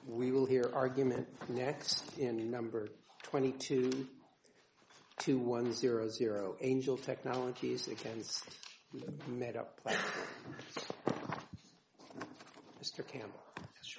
We will hear argument next in number 222100, Angel Technologies against Meta Platforms. Mr. Campbell. Yes, sure.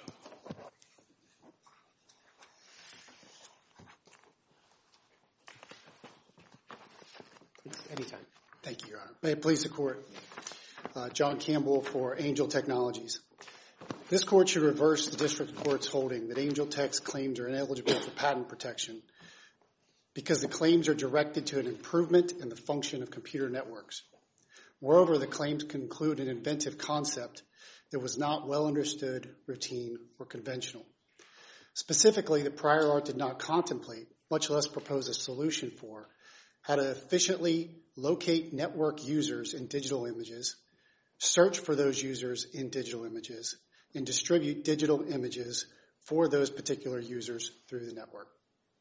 Anytime. Thank you, Your Honor. May it please the Court. John Campbell for Angel Technologies. This Court should reverse the District Court's holding that Angel Tech's claims are ineligible for patent protection because the claims are directed to an improvement in the function of computer networks. Moreover, the claims conclude an inventive concept that was not well understood, routine, or conventional. Specifically, the prior art did not contemplate, much less propose a solution for, how to efficiently locate network users in digital images, search for those users in digital images, and distribute digital images for those particular users through the network.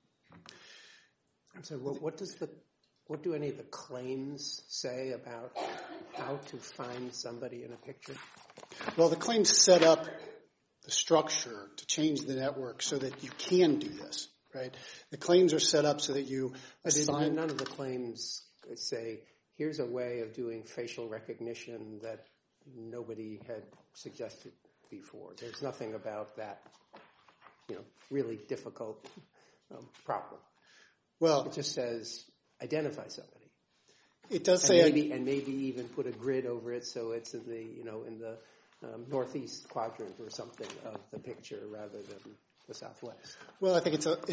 So what do any of the claims say about how to find somebody in a picture? Well, the claims set up the structure to change the network so that you can do this, right? The claims are set up so that you assign... None of the claims say, here's a way of doing facial recognition that nobody had suggested before. There's nothing about that, really difficult problem. Well, it just says identify somebody. It does say, and maybe even put a grid over it so it's in the northeast quadrant or something of the picture rather than the southwest. Well, I think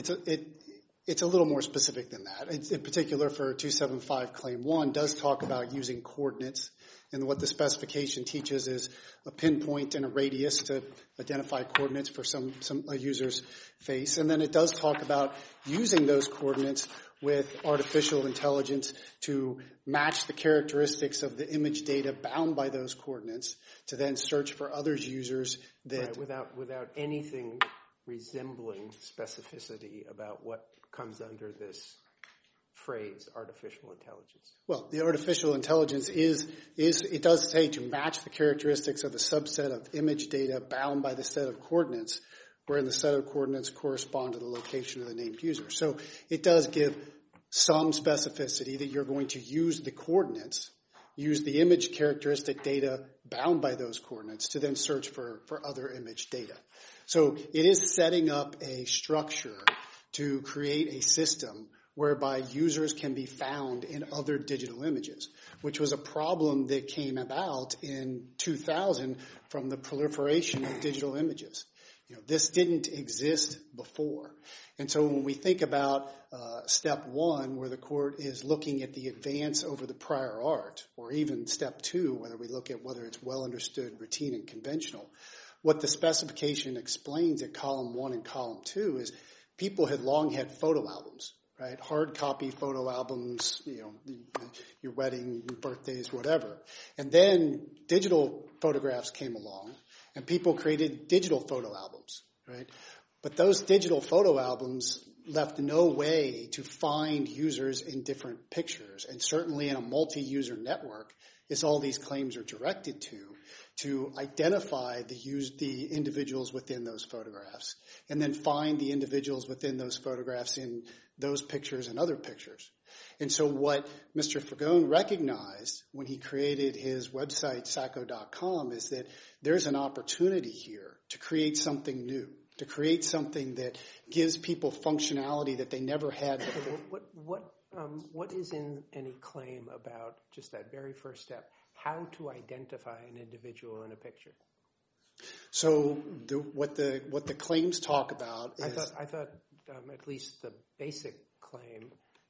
it's a little more specific than that. In particular, for 275 Claim 1 does talk about using coordinates, and what the specification teaches is a pinpoint and a radius to identify coordinates for a user's face. And then it does talk about using those coordinates with artificial intelligence to match the characteristics of the image data bound by those coordinates to then search for other users that... Right, without anything resembling specificity about what comes under this phrase, artificial intelligence. Well, the artificial intelligence it does say to match the characteristics of a subset of image data bound by the set of coordinates, wherein the set of coordinates correspond to the location of the named user. So it does give some specificity that you're going to use the coordinates, use the image characteristic data bound by those coordinates to then search for other image data. So it is setting up a structure to create a system whereby users can be found in other digital images, which was a problem that came about in 2000 from the proliferation of digital images. This didn't exist before. And so when we think about step 1, where the court is looking at the advance over the prior art, or even step 2, whether we look at whether it's well understood, routine, and conventional, what the specification explains at column 1 and column 2 is people had long had photo albums, right? Hard copy photo albums, your wedding, your birthdays, whatever. And then digital photographs came along, and people created digital photo albums, right? But those digital photo albums left no way to find users in different pictures, and certainly in a multi-user network, as all these claims are directed to identify the individuals within those photographs, and then find the individuals within those photographs in those pictures and other pictures. And so what Mr. Fragone recognized when he created his website, Sacco.com, is that there's an opportunity here to create something new, to create something that gives people functionality that they never had before. What is in any claim about just that very first step, how to identify an individual in a picture? So what the claims talk about is... I thought at least the basic claim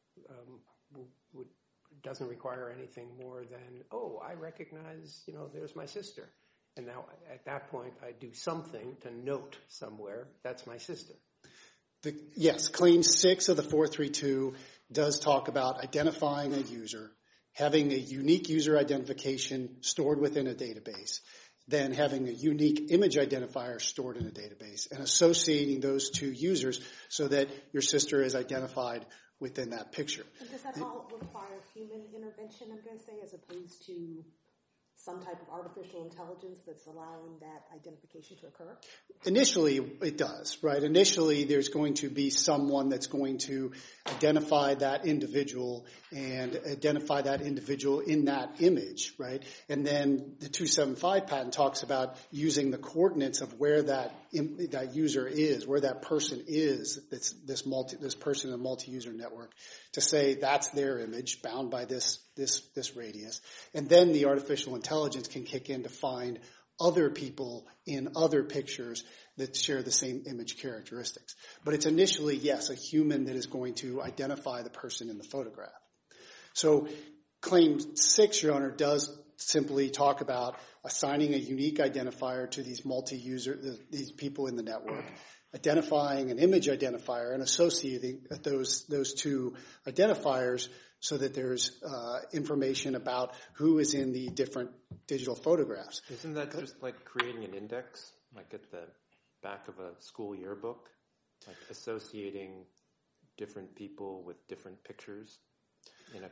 doesn't require anything more than, I recognize, there's my sister. And now at that point, I do something to note somewhere, that's my sister. Yes, claim 6 of the 432 does talk about identifying a user, having a unique user identification stored within a database, then having a unique image identifier stored in a database, and associating those two users so that your sister is identified within that picture. And does that all require human intervention, I'm going to say, as opposed to some type of artificial intelligence that's allowing that identification to occur? Initially, it does, right? Initially, there's going to be someone that's going to identify that individual and identify that individual in that image, right? And then the 275 patent talks about using the coordinates of where that user is, where that person is, this person in a multi-user network, to say that's their image bound by this radius. And then the artificial intelligence can kick in to find other people in other pictures that share the same image characteristics. But it's initially, yes, a human that is going to identify the person in the photograph. So Claim 6, Your Honor, does simply talk about assigning a unique identifier to these these people in the network, identifying an image identifier and associating those two identifiers so that there's information about who is in the different digital photographs. Isn't that just like creating an index, like at the back of a school yearbook, like associating different people with different pictures in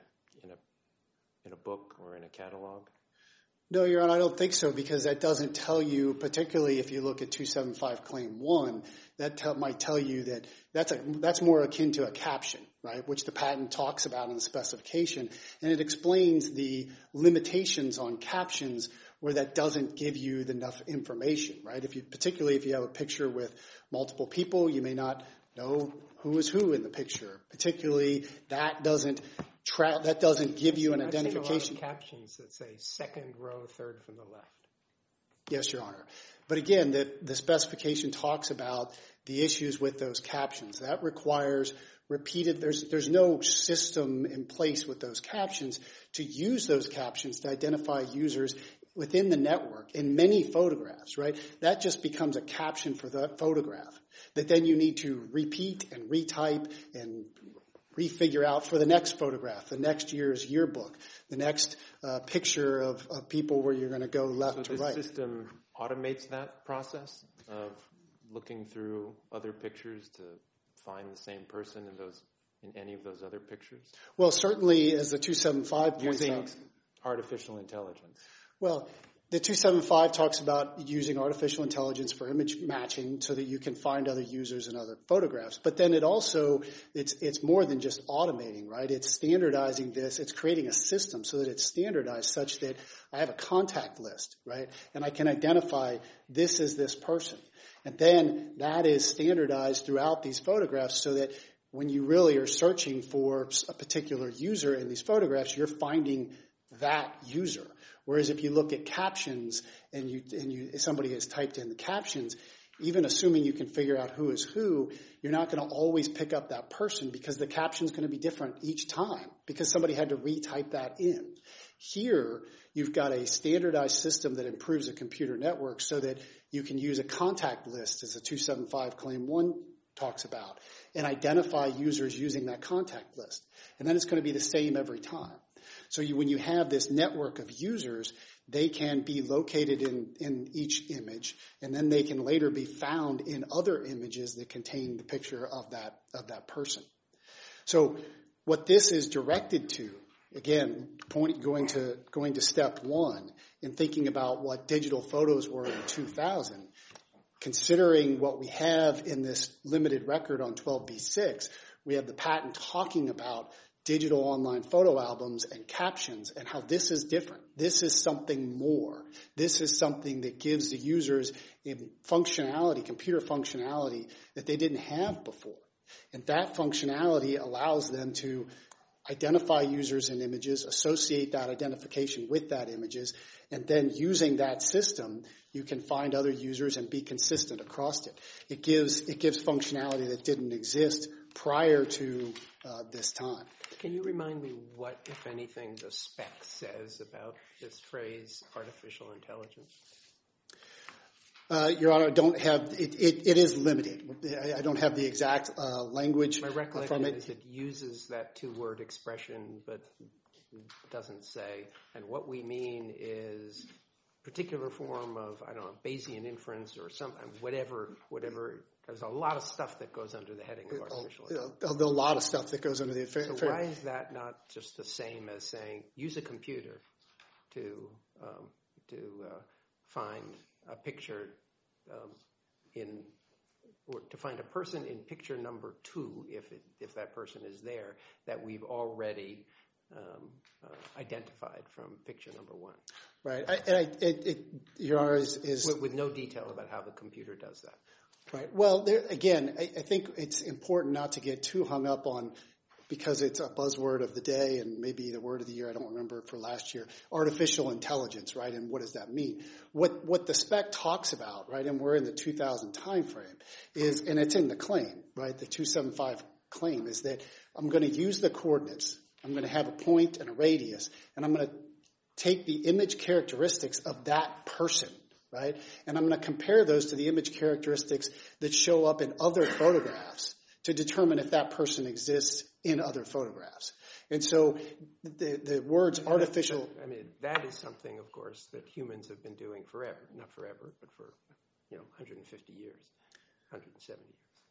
a book or in a catalog? No, Your Honor, I don't think so, because that doesn't tell you, particularly if you look at 275 Claim 1, that might tell you that that's more akin to a caption, right, which the patent talks about in the specification, and it explains the limitations on captions where that doesn't give you enough information, right? Particularly if you have a picture with multiple people, you may not know who is who in the picture. Particularly, that doesn't give you an identification. I've seen a lot of captions that say second row, third from the left. Yes, Your Honor. But again, the specification talks about the issues with those captions. That requires repeated, there's no system in place with those captions to use those captions to identify users within the network in many photographs, right? That just becomes a caption for the photograph that then you need to repeat and retype and refigure out for the next photograph, the next year's yearbook, the next picture of people where you're going to go left to right. So the system automates that process of looking through other pictures to find the same person in any of those other pictures? Well, certainly, as the 275 points using out, artificial intelligence. Well, the 275 talks about using artificial intelligence for image matching so that you can find other users in other photographs. But then it's more than just automating, right? It's standardizing this. It's creating a system so that it's standardized such that I have a contact list, right? And I can identify this as this person. And then that is standardized throughout these photographs so that when you really are searching for a particular user in these photographs, you're finding that user. Whereas if you look at captions and somebody has typed in the captions, even assuming you can figure out who is who, you're not going to always pick up that person because the caption is going to be different each time because somebody had to retype that in. Here, you've got a standardized system that improves a computer network so that you can use a contact list, as the 275 Claim 1 talks about, and identify users using that contact list. And then it's going to be the same every time. So when you have this network of users, they can be located in each image, and then they can later be found in other images that contain the picture of that person. So what this is directed to, again, going to step one in thinking about what digital photos were in 2000, considering what we have in this limited record on 12b-6, we have the patent talking about digital online photo albums and captions and how this is different. This is something more. This is something that gives the users a functionality, computer functionality that they didn't have before. And that functionality allows them to identify users in images, associate that identification with that images, and then using that system, you can find other users and be consistent across it. It gives functionality that didn't exist prior to this time. Can you remind me what, if anything, the spec says about this phrase, artificial intelligence? Your Honor, I don't have it. It is limited. I don't have the exact language My from recollection it. is it uses that two-word expression, but doesn't say. And what we mean is particular form of, I don't know, Bayesian inference or something, whatever. There's a lot of stuff that goes under the heading of artificial intelligence. There's a lot of stuff that goes under the So why is that not just the same as saying use a computer to find a picture or to find a person in picture number 2, if that person is there, that we've already identified from picture number 1. Right. Your Honor, is with no detail about how the computer does that. Right. Well, again, I think it's important not to get too hung up on, because it's a buzzword of the day and maybe the word of the year, I don't remember, for last year, artificial intelligence, right? And what does that mean? What the spec talks about, right, and we're in the 2000 timeframe, is, and it's in the claim, right, the 275 claim, is that I'm going to use the coordinates. I'm going to have a point and a radius, and I'm going to take the image characteristics of that person, right, and I'm going to compare those to the image characteristics that show up in other photographs to determine if that person exists in other photographs. And so the words artificial... I mean, that is something, of course, that humans have been doing forever. Not forever, but for, 150 years, 170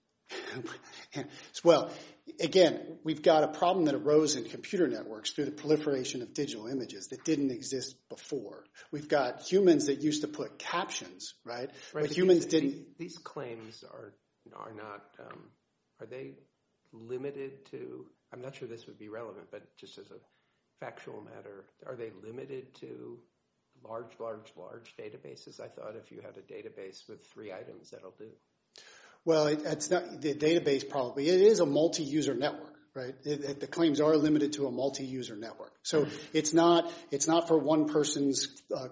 years. Well, again, we've got a problem that arose in computer networks through the proliferation of digital images that didn't exist before. We've got humans that used to put captions, right? But humans didn't... These claims are not... are they limited to... I'm not sure this would be relevant, but just as a factual matter, are they limited to large databases? I thought if you had a database with 3 items, that'll do. Well, it's not the database probably. It is a multi-user network, right? The claims are limited to a multi-user network. So it's not for one person's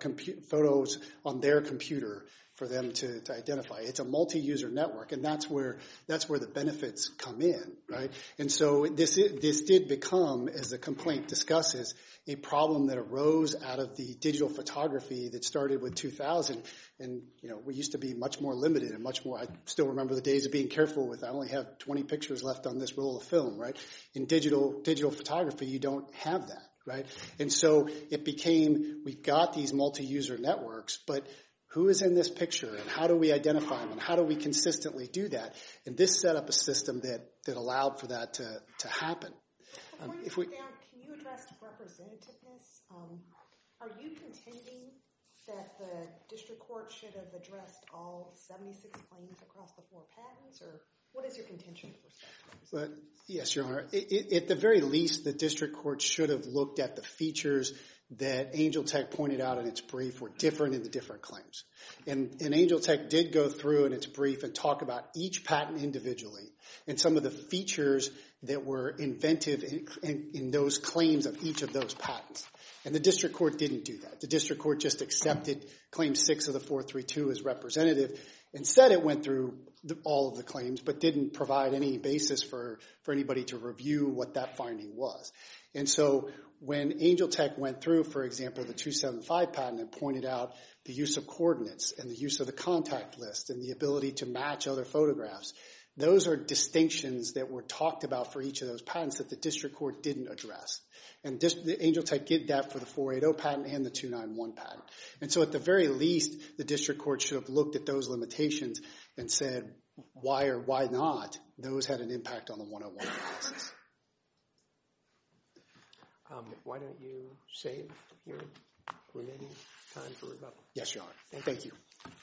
photos on their computer for them to identify. It's a multi-user network, and that's where the benefits come in, right? And so this did become, as the complaint discusses, a problem that arose out of the digital photography that started with 2000. And, we used to be much more limited and much more, I still remember the days of being careful with, I only have 20 pictures left on this roll of film, right? In digital photography, you don't have that, right? And so it became, we've got these multi-user networks, but who is in this picture, and how do we identify them, and how do we consistently do that? And this set up a system that allowed for that to happen. Before you sit down, can you address representativeness? Are you contending that the district court should have addressed all 76 claims across the 4 patents, or what is your contention with respect to that? Yes, Your Honor. At the very least, the district court should have looked at the features that Angel Tech pointed out in its brief were different in the different claims. And Angel Tech did go through in its brief and talk about each patent individually and some of the features that were inventive in those claims of each of those patents. And the district court didn't do that. The district court just accepted Claim 6 of the 432 as representative and said it went through all of the claims, but didn't provide any basis for anybody to review what that finding was. And so when Angel Tech went through, for example, the 275 patent and pointed out the use of coordinates and the use of the contact list and the ability to match other photographs, those are distinctions that were talked about for each of those patents that the district court didn't address. And Angel Tech did that for the 480 patent and the 291 patent. And so at the very least, the district court should have looked at those limitations and said why or why not those had an impact on the 101 analysis. Why don't you save your remaining time for rebuttal? Yes, Your Honor. Thank you.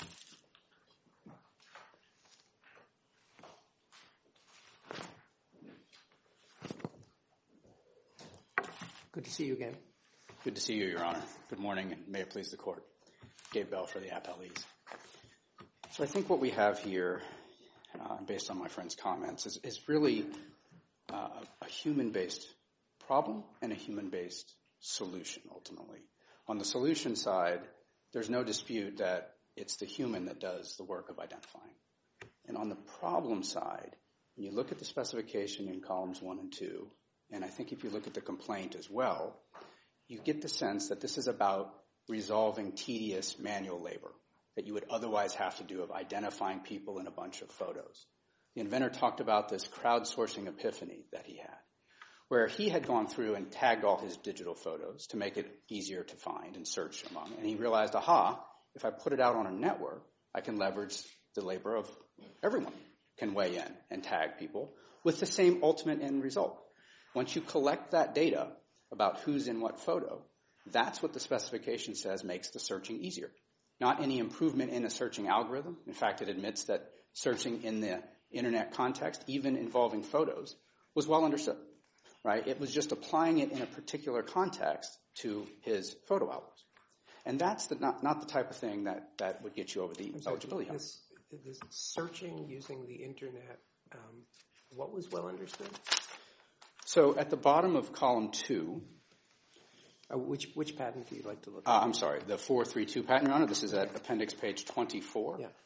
Good to see you again. Good to see you, Your Honor. Good morning, and may it please the Court. Gabe Bell for the appellees. So I think what we have here, based on my friend's comments, is really a human-based problem and a human-based solution, ultimately. On the solution side, there's no dispute that it's the human that does the work of identifying. And on the problem side, when you look at the specification in columns 1 and 2, and I think if you look at the complaint as well, you get the sense that this is about resolving tedious manual labor that you would otherwise have to do of identifying people in a bunch of photos. The inventor talked about this crowdsourcing epiphany that he had, where he had gone through and tagged all his digital photos to make it easier to find and search among. And he realized, if I put it out on a network, I can leverage the labor of everyone can weigh in and tag people with the same ultimate end result. Once you collect that data about who's in what photo, That's what the specification says makes the searching easier. Not any improvement in a searching algorithm. In fact, it admits that searching in the internet context, even involving photos, was well understood, right? It was just applying it in a particular context to his photo albums. And that's not the type of thing that would get you over the eligibility hump. This searching using the internet, what was well understood? So at the bottom of column 2... Which patent do you like to look at? I'm sorry, the 432 patent, Your Honor. This is at appendix page 24. Yeah.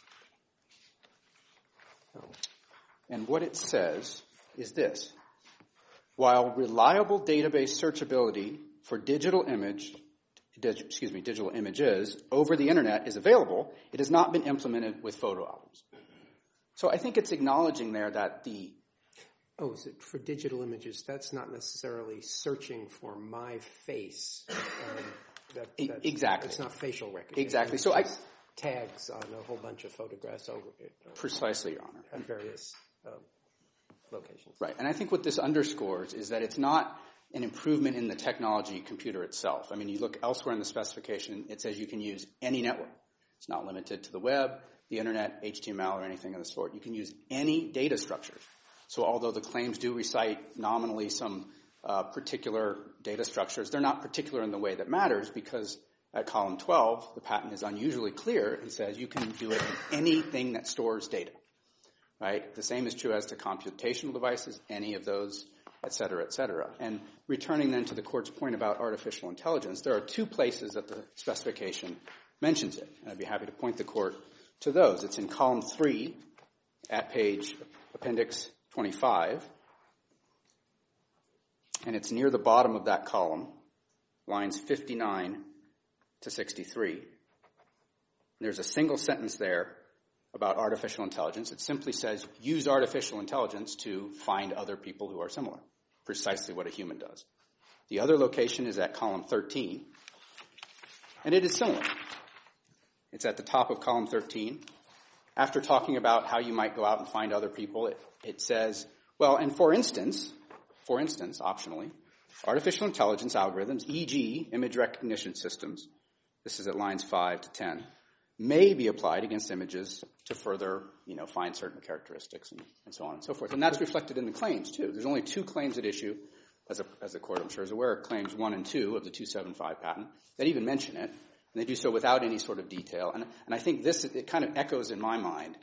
And what it says is this. While reliable database searchability for digital images over the internet is available, it has not been implemented with photo albums. So I think it's acknowledging there that the... Oh, is it for digital images? That's not necessarily searching for my face. Exactly. It's not facial recognition. Exactly. So tags on a whole bunch of photographs over it. Precisely, Your Honor. At various locations. Right. And I think what this underscores is that it's not an improvement in the technology computer itself. I mean, you look elsewhere in the specification, it says you can use any network. It's not limited to the web, the internet, HTML, or anything of the sort. You can use any data structure. So although the claims do recite nominally some particular data structures, they're not particular in the way that matters because at column 12, the patent is unusually clear and says you can do it in anything that stores data. Right? The same is true as to computational devices, any of those, et cetera, et cetera. And returning then to the Court's point about artificial intelligence, there are 2 places that the specification mentions it. And I'd be happy to point the Court to those. It's in column 3 at page appendix 25, and it's near the bottom of that column, lines 59 to 63. There's a single sentence there about artificial intelligence. It simply says, use artificial intelligence to find other people who are similar, precisely what a human does. The other location is at column 13, and it is similar. It's at the top of column 13. After talking about how you might go out and find other people, it says, well, and for instance, optionally, artificial intelligence algorithms, e.g. image recognition systems, this is at lines 5 to 10, may be applied against images to further, find certain characteristics and so on and so forth. And that's reflected in the claims, too. There's only 2 claims at issue, as the Court, I'm sure, is aware, claims 1 and 2 of the 275 patent that even mention it. And they do so without any sort of detail. And I think it kind of echoes in my mind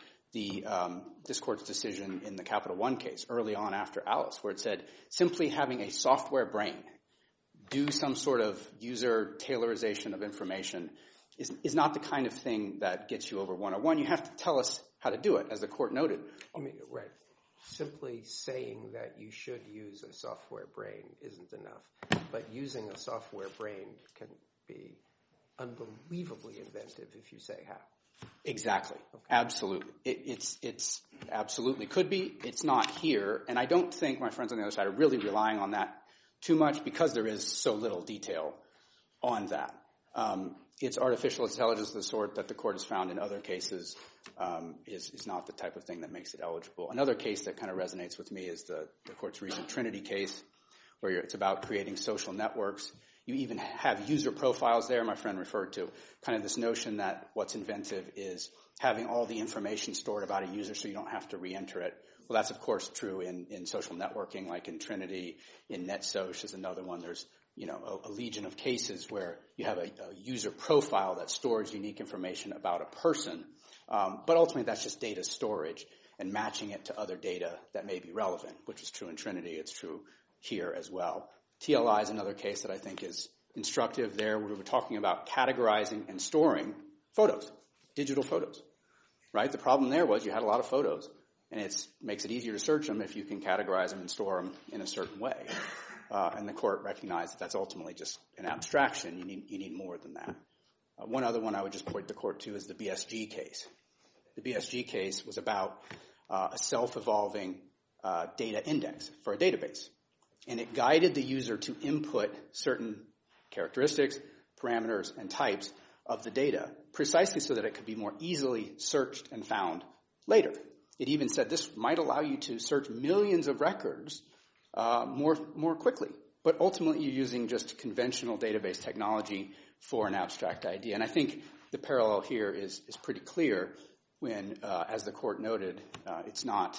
this Court's decision in the Capital One case early on after Alice, where it said simply having a software brain do some sort of user tailorization of information is not the kind of thing that gets you over 101. You have to tell us how to do it, as the Court noted. Right. Simply saying that you should use a software brain isn't enough. But using a software brain can be unbelievably inventive if you say how. Exactly. Okay. Absolutely. It's absolutely could be. It's not here. And I don't think my friends on the other side are really relying on that too much because there is so little detail on that. It's artificial intelligence of the sort that the Court has found in other cases is not the type of thing that makes it eligible. Another case that kind of resonates with me is the Court's recent Trinity case, where it's about creating social networks. You even have user profiles there. My friend referred to kind of this notion that what's inventive is having all the information stored about a user so you don't have to re-enter it. Well, that's, of course, true in social networking, like in Trinity. In NetSoc is another one. There's a legion of cases where you have a user profile that stores unique information about a person. But ultimately, that's just data storage and matching it to other data that may be relevant, which is true in Trinity. It's true here as well. TLI is another case that I think is instructive there, where we're talking about categorizing and storing photos, digital photos, right? The problem there was you had a lot of photos, and it makes it easier to search them if you can categorize them and store them in a certain way. And the Court recognized that that's ultimately just an abstraction. You need more than that. One other one I would just point the Court to is the BSG case. The BSG case was about a self-evolving data index for a database. And it guided the user to input certain characteristics, parameters, and types of the data precisely so that it could be more easily searched and found later. It even said this might allow you to search millions of records more quickly but ultimately you're using just conventional database technology for an abstract idea. And I think the parallel here is pretty clear when, as the court noted, it's not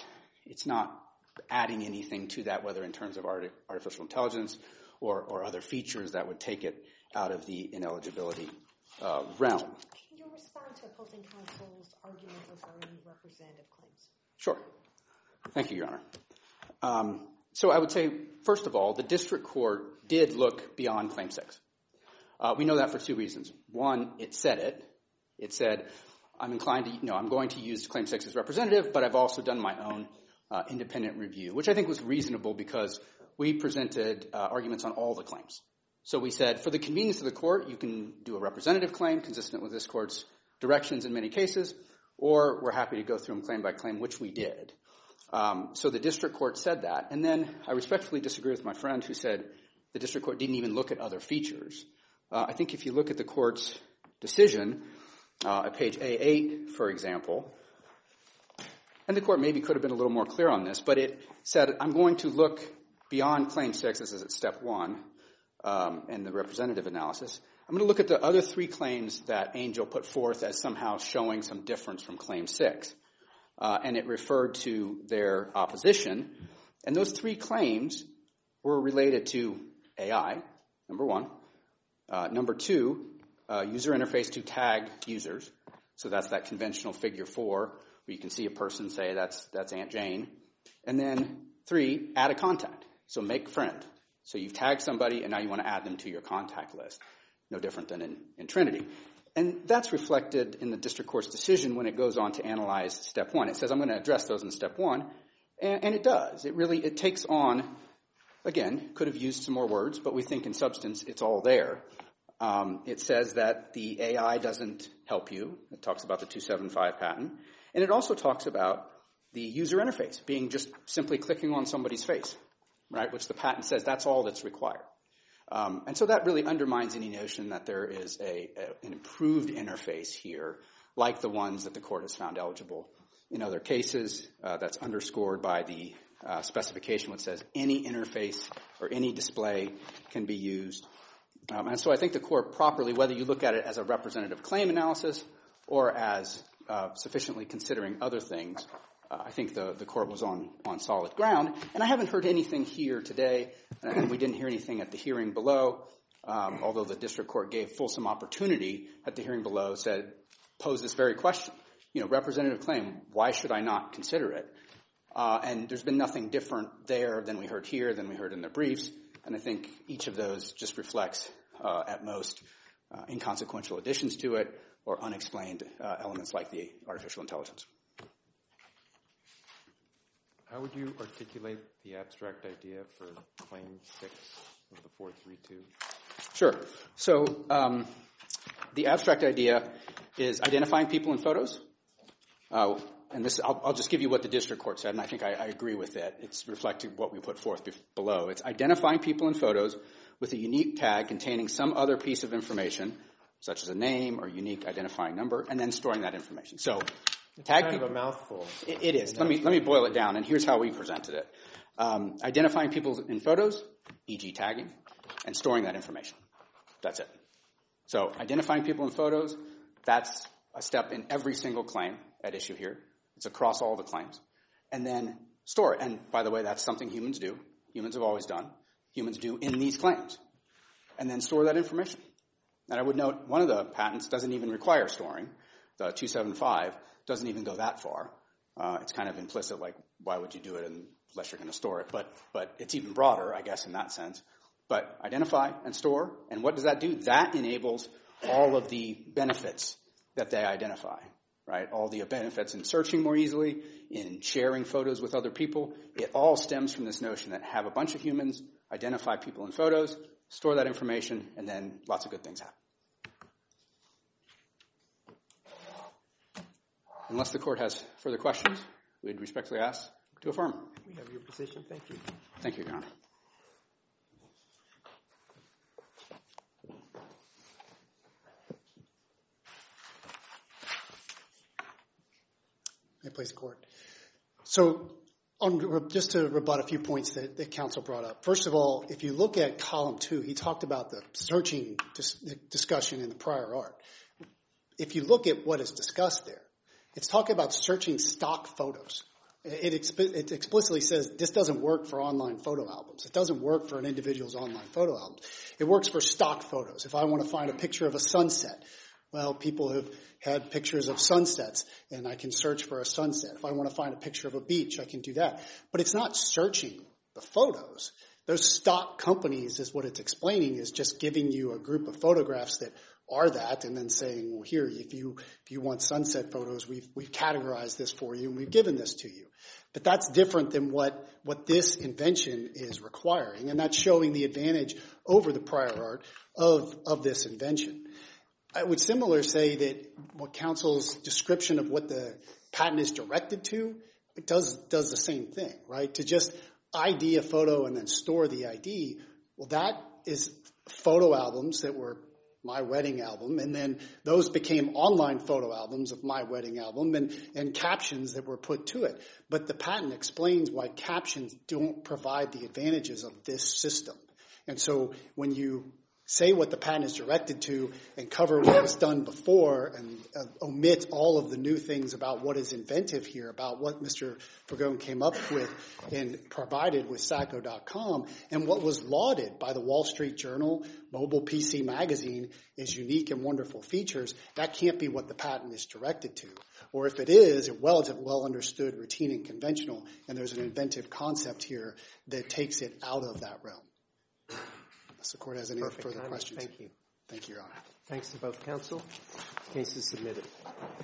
adding anything to that, whether in terms of artificial intelligence or other features that would take it out of the ineligibility realm. Can you respond to opposing counsel's argument regarding representative claims? Sure. Thank you, Your Honor. So I would say, first of all, the district court did look beyond Claim 6. We know that for two reasons. One, it said it. It said, I'm going to use Claim 6 as representative, but I've also done my own independent review, which I think was reasonable because we presented arguments on all the claims. So we said, for the convenience of the court, you can do a representative claim consistent with this court's directions in many cases, or we're happy to go through them claim by claim, which we did. So the district court said that. And then I respectfully disagree with my friend who said the district court didn't even look at other features. I think if you look at the court's decision, at page A8, for example, and the court maybe could have been a little more clear on this, but it said, I'm going to look beyond Claim 6, this is at Step 1, and the representative analysis. I'm going to look at the other three claims that Angel put forth as somehow showing some difference from Claim 6. And it referred to their opposition. And those three claims were related to AI, number one. Number two, user interface to tag users. So that's that conventional figure 4, where you can see a person say that's Aunt Jane. And then 3, add a contact. So make friend. So you've tagged somebody, and now you want to add them to your contact list. No different than in Trinity. And that's reflected in the district court's decision when it goes on to analyze Step 1. It says, I'm going to address those in Step 1. And it does. It takes on, again, could have used some more words, but we think in substance it's all there. It says that the AI doesn't help you. It talks about the 275 patent. And it also talks about the user interface being just simply clicking on somebody's face, right, which the patent says that's all that's required. And so that really undermines any notion that there is an improved interface here, like the ones that the court has found eligible in other cases. That's underscored by the specification which says any interface or any display can be used. And so I think the court properly, whether you look at it as a representative claim analysis or as sufficiently considering other things, I think the court was on solid ground. And I haven't heard anything here today, and we didn't hear anything at the hearing below, although the district court gave fulsome opportunity at the hearing below, posed this very question. Representative claim, why should I not consider it? And there's been nothing different there than we heard here, than we heard in the briefs. And I think each of those just reflects, at most, inconsequential additions to it or unexplained elements like the artificial intelligence. How would you articulate the abstract idea for Claim 6 of the 432? Sure. So the abstract idea is identifying people in photos. And this, I'll just give you what the district court said, and I think I agree with it. It's reflecting what we put forth below. It's identifying people in photos with a unique tag containing some other piece of information, such as a name or unique identifying number, and then storing that information. So it's kind of a mouthful. It is. Let me boil it down, and here's how we presented it. Identifying people in photos, e.g. tagging, and storing that information. That's it. So identifying people in photos, that's a step in every single claim at issue here. It's across all the claims. And then store it. And by the way, that's something humans do. Humans have always done. Humans do in these claims. And then store that information. And I would note one of the patents doesn't even require storing. The 275 doesn't even go that far. It's kind of implicit, like why would you do it unless you're going to store it? But it's even broader, I guess, in that sense. But identify and store. And what does that do? That enables all of the benefits that they identify, right? All the benefits in searching more easily, in sharing photos with other people. It all stems from this notion that have a bunch of humans identify people in photos, store that information, and then lots of good things happen. Unless the court has further questions, we'd respectfully ask to affirm. We have your position. Thank you. Thank you, Your Honor. May it please the court. So Just to rebut a few points that counsel brought up. First of all, if you look at column 2, he talked about the searching discussion in the prior art. If you look at what is discussed there, it's talking about searching stock photos. It explicitly says this doesn't work for online photo albums. It doesn't work for an individual's online photo albums. It works for stock photos. If I want to find a picture of a sunset, well, people have had pictures of sunsets, and I can search for a sunset. If I want to find a picture of a beach, I can do that. But it's not searching the photos. Those stock companies, is what it's explaining, is just giving you a group of photographs that are that, and then saying, well, here, if you want sunset photos, we've categorized this for you, and we've given this to you. But that's different than what this invention is requiring, and that's showing the advantage over the prior art of this invention. I would similarly say that what counsel's description of what the patent is directed to, it does the same thing, right? To just ID a photo and then store the ID, well, that is photo albums that were My Wedding Album, and then those became online photo albums of My Wedding Album and captions that were put to it. But the patent explains why captions don't provide the advantages of this system. And so when you say what the patent is directed to and cover what was done before and omit all of the new things about what is inventive here, about what Mr. Fergone came up with and provided with Sacco.com, and what was lauded by the Wall Street Journal, Mobile PC Magazine, is unique and wonderful features, that can't be what the patent is directed to. Or if it is, it's well understood, routine, and conventional, and there's an inventive concept here that takes it out of that realm. Unless the court has any further questions. Thank you. Thank you, Your Honor. Thanks to both counsel. Case is submitted.